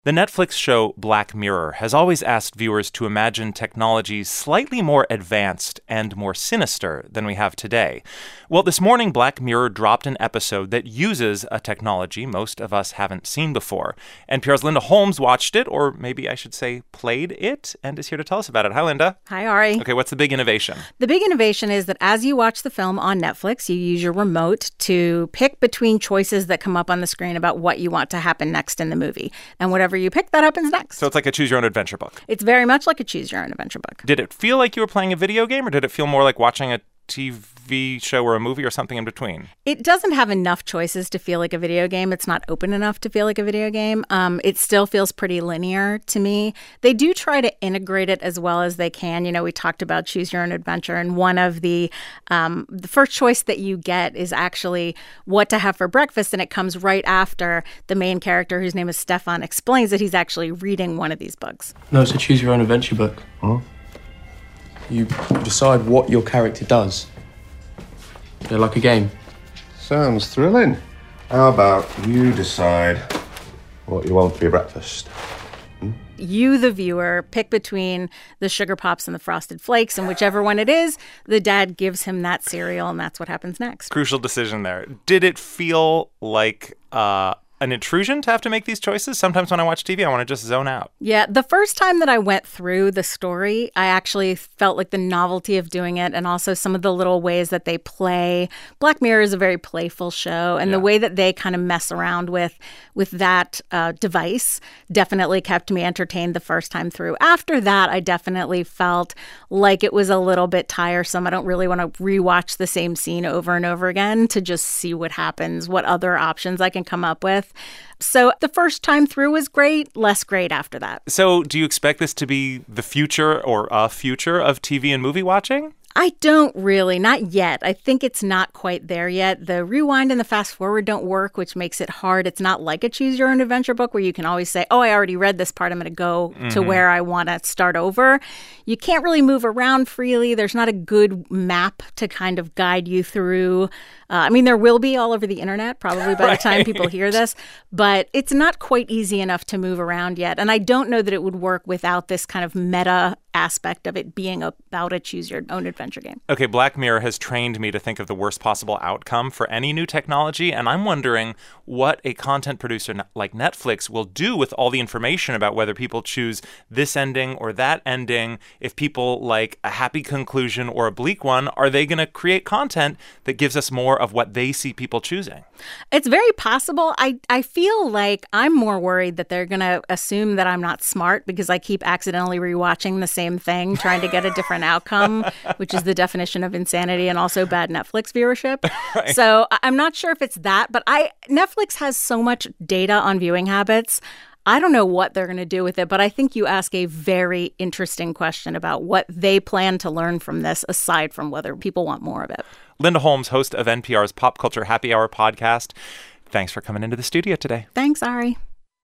The Netflix show Black Mirror has always asked viewers to imagine technology slightly more advanced and more sinister than we have today. Well, this morning, Black Mirror dropped an episode that uses a technology most of us haven't seen before. NPR's Linda Holmes watched it, or maybe I should say played it, and is here to tell us about it. Hi, Linda. Hi, Ari. Okay, what's the big innovation? The big innovation is that as you watch the film on Netflix, you use your remote to pick between choices that come up on the screen about what you want to happen next in the movie. And whatever you pick, that happens next. So it's like a choose-your-own-adventure book. It's very much like a choose-your-own-adventure book. Did it feel like you were playing a video game, or did it feel more like watching a TV show or a movie or something in between? It doesn't have enough choices to feel like a video game. It's not open enough to feel like a video game. It still feels pretty linear to me. They do try to integrate it as well as they can. You know, we talked about Choose Your Own Adventure, and one of the first choice that you get is actually what to have for breakfast, and it comes right after the main character, whose name is Stefan, explains that he's actually reading one of these books. No, it's a Choose Your Own Adventure book. Huh? You decide what your character does. They're like a game. Sounds thrilling. How about you decide what you want for your breakfast? You, the viewer, pick between the Sugar Pops and the Frosted Flakes, and whichever one it is, the dad gives him that cereal, and that's what happens next. Crucial decision there. Did it feel like an intrusion to have to make these choices? Sometimes when I watch TV, I want to just zone out. Yeah, the first time that I went through the story, I actually felt like the novelty of doing it, and also some of the little ways that they play. Black Mirror is a very playful show, and the way that they kind of mess around with that device definitely kept me entertained the first time through. After that, I definitely felt like it was a little bit tiresome. I don't really want to rewatch the same scene over and over again to just see what happens, what other options I can come up with. So the first time through was great, less great after that. So do you expect this to be the future or a future of TV and movie watching? I don't really, not yet. I think it's not quite there yet. The rewind and the fast forward don't work, which makes it hard. It's not like a choose your own adventure book where you can always say, oh, I already read this part. I'm going to go to where I want to start over. You can't really move around freely. There's not a good map to kind of guide you through. I mean, there will be all over the internet probably by the time people hear this, but it's not quite easy enough to move around yet. And I don't know that it would work without this kind of meta aspect of it being about a choose your own adventure game. Okay, Black Mirror has trained me to think of the worst possible outcome for any new technology, and I'm wondering what a content producer like Netflix will do with all the information about whether people choose this ending or that ending. If people like a happy conclusion or a bleak one, are they going to create content that gives us more of what they see people choosing? It's very possible. I feel like I'm more worried that they're going to assume that I'm not smart because I keep accidentally rewatching the same thing, trying to get a different outcome, which is the definition of insanity and also bad Netflix viewership. Right. So I'm not sure if it's that, but Netflix has so much data on viewing habits. I don't know what they're going to do with it, but I think you ask a very interesting question about what they plan to learn from this, aside from whether people want more of it. Linda Holmes, host of NPR's Pop Culture Happy Hour podcast. Thanks for coming into the studio today. Thanks, Ari.